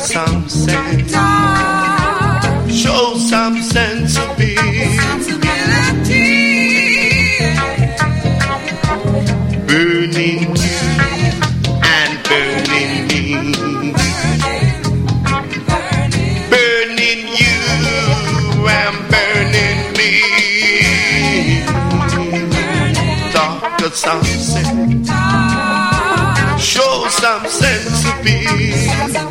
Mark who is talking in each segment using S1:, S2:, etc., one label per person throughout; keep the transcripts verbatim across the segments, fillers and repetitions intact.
S1: some sense. Show some sensibility. Burning you and burning me. Burning you and burning me. Darker sunset. Show some sensibility.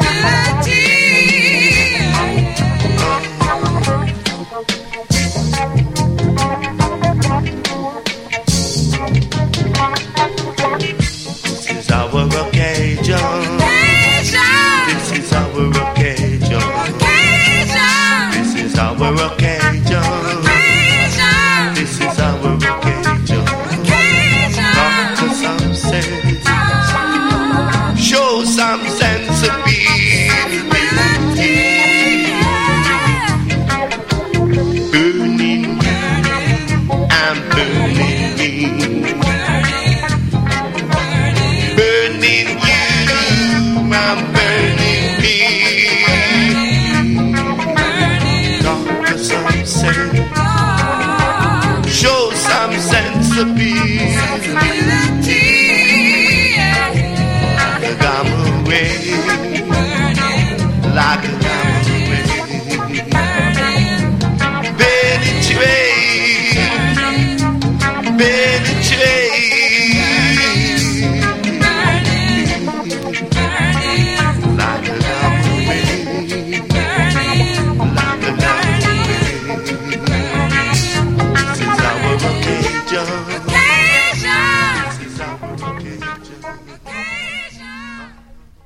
S1: This is our occasion. This is our occasion. This is our occasion. This is our occasion. Doctor some sense. Show some sensibility. Burning you and burning me. Burning you and burning me. Doctor some sense. Show some sensibility.